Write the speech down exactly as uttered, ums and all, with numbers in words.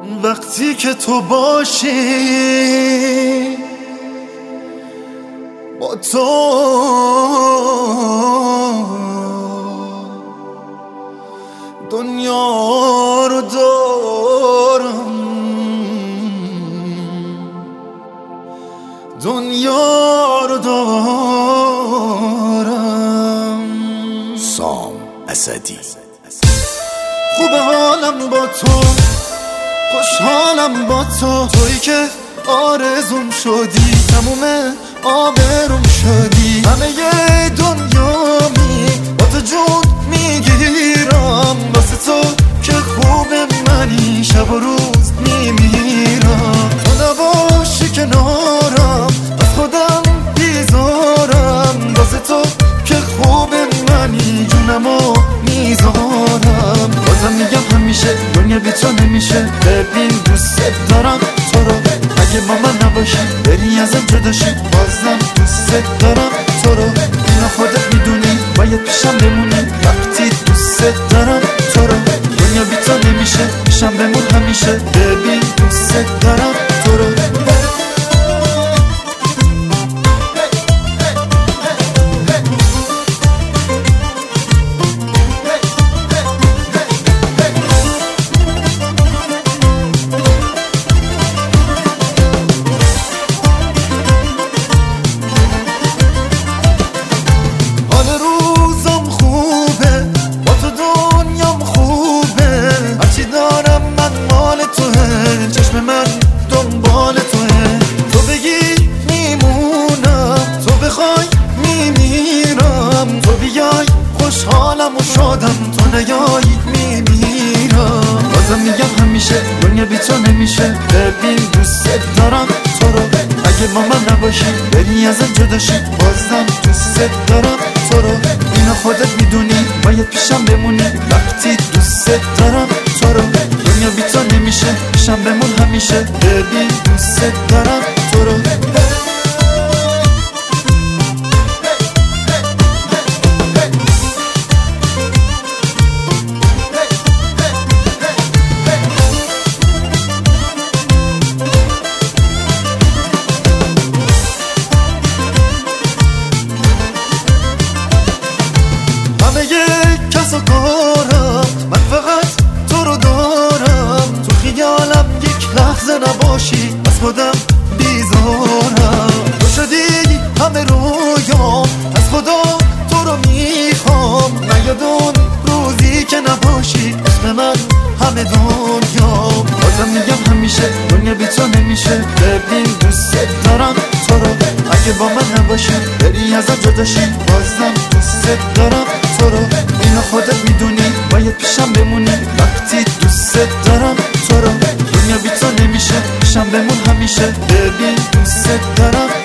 وقتی که تو باشی با تو دنیا رو دارم، دنیا رو دارم. سام اسدی. خوب حالم با تو، خوشحالم با تو، تویی که آرزوم شدی، تموم آبروم شدی، همه ی دنیامی با تو جون میگیرم، واسه تو که خوب منی شب و روز میمیرم. تو نباشی کنارم از خودم بیزارم، واسه تو که خوب منی جونمو میذارم. بازم میگم همیشه دنیا بی تو نمیشه، ببین دوست دارم تو رو، اگه با من نباشی بری ازم جداشی، بازم دوست دارم تو رو. اینو خودت میدونی باید پیشم بمونی، وقتی دوست دارم تو رو. دنیا بی تو نمیشه، پیشم بمون همیشه، ببین دوست دارم تو رو. خوشحالم و شدم تو نیایی میمیرم. بازم میگم همیشه دنیا بی تو نمیشه، ببین دوست دارم تو رو، اگه با من نباشی بری ازم جداشی، بازم دوست دارم تو رو. اینو خودت میدونی باید پیشم بمونی، وقتی دوست دارم تو رو. دنیا بی تو نمیشه، پیشم بمون همیشه، ببین دوست دارم تو رو. کس و کارم من فقط تو رو دارم، تو خیالم یک لحظه نباشی از خودم بیزارم. تو شدی همه رویام، از خدا تو رو میخوام، نیاد اون روزی که نباشی عشق من همه دنیام. بازم میگم همیشه دنیا بی تو نمیشه، ببین دوست دارم تو رو، اگه با من نباشی بری ازم جداشی، بازم دوست دارم تو رو. اینو خودت میدونی باید پیشم بمونی، وقتی دوست دارم تو رو. دنیا بی تو نمیشه، پیشم بمون همیشه، ببین دوست دارم